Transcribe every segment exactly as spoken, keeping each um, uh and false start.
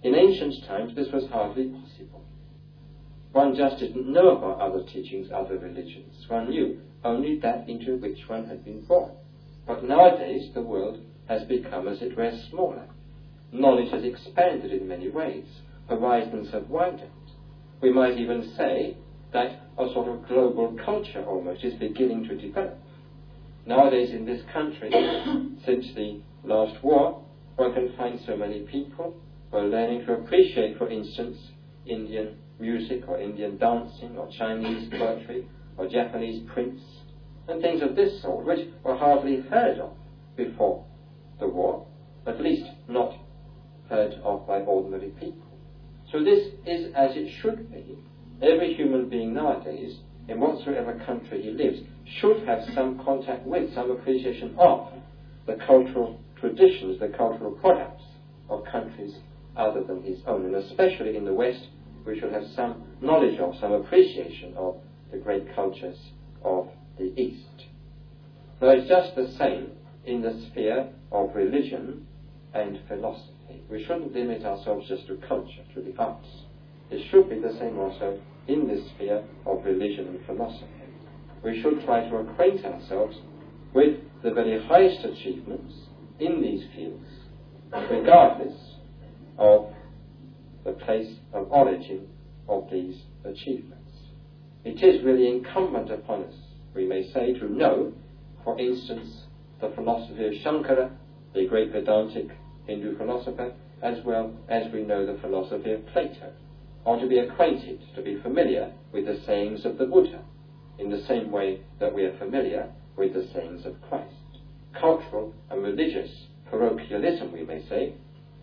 In ancient times, this was hardly possible. One just didn't know about other teachings, other religions. One knew only that into which one had been born. But nowadays, the world has become, as it were, smaller. Knowledge has expanded in many ways. Horizons have widened. We might even say that a sort of global culture almost is beginning to develop. Nowadays in this country, since the last war, one can find so many people who are learning to appreciate, for instance, Indian music or Indian dancing or Chinese poetry or Japanese prints and things of this sort, which were hardly heard of before the war, at least not heard of by ordinary people. So this is as it should be. Every human being nowadays, in whatsoever country he lives, should have some contact with, some appreciation of the cultural traditions, the cultural products of countries other than his own. And especially in the West, we should have some knowledge of, some appreciation of the great cultures of the East. Now it's just the same in the sphere of religion and philosophy. We shouldn't limit ourselves just to culture, to the arts. It should be the same also in this sphere of religion and philosophy. We should try to acquaint ourselves with the very highest achievements in these fields, regardless of the place of origin of these achievements. It is really incumbent upon us, we may say, to know, for instance, the philosophy of Shankara, the great Vedantic Hindu philosopher, as well as we know the philosophy of Plato, or to be acquainted, to be familiar with the sayings of the Buddha, in the same way that we are familiar with the sayings of Christ. Cultural and religious parochialism, we may say,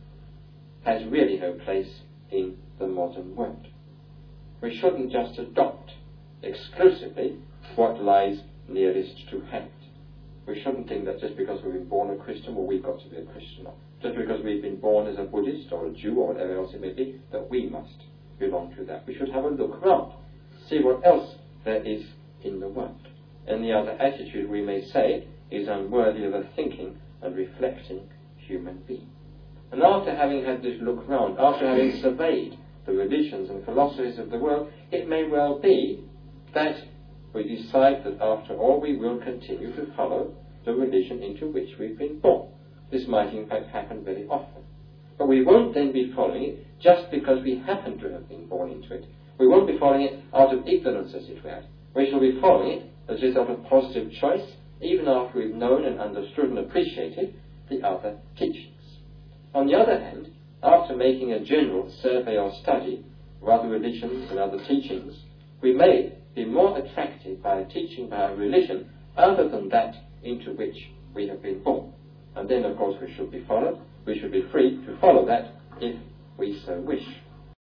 has really no place in the modern world. We shouldn't just adopt exclusively what lies nearest to hand. We shouldn't think that just because we've been born a Christian, well, we've got to be a Christian. Or just because we've been born as a Buddhist or a Jew or whatever else it may be, that we must belong to that. We should have a look around, see what else there is in the world. Any other attitude, we may say, is unworthy of a thinking and reflecting human being. And after having had this look round, after having surveyed the religions and philosophies of the world, it may well be that we decide that after all we will continue to follow the religion into which we've been born. This might in fact happen very often. But we won't then be following it just because we happen to have been born into it. We won't be following it out of ignorance, as it were. We shall be following it as a result of positive choice, even after we've known and understood and appreciated the other teachings. On the other hand, after making a general survey or study of other religions and other teachings, we may be more attracted by a teaching, by a religion, other than that into which we have been born. And then, of course, we should be followed. We should be free to follow that if we so wish.